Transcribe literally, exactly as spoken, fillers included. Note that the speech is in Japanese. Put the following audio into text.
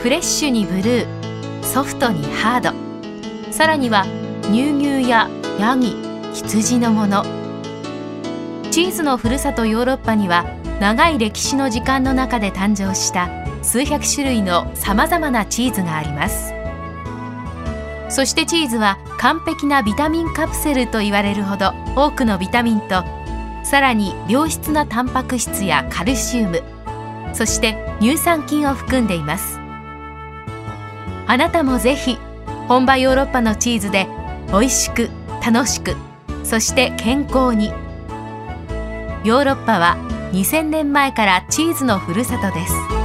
フレッシュにブルー、ソフトにハード、さらには乳牛やヤギ、羊のもの。チーズのふるさとヨーロッパには長い歴史の時間の中で誕生した数百種類のさまざまなチーズがあります。そしてチーズは完璧なビタミンカプセルと言われるほど多くのビタミンと、さらに良質なタンパク質やカルシウム、そして乳酸菌を含んでいます。あなたもぜひ本場ヨーロッパのチーズで美味しく楽しく、そして健康に。ヨーロッパはにせんねんまえからチーズのふるさとです。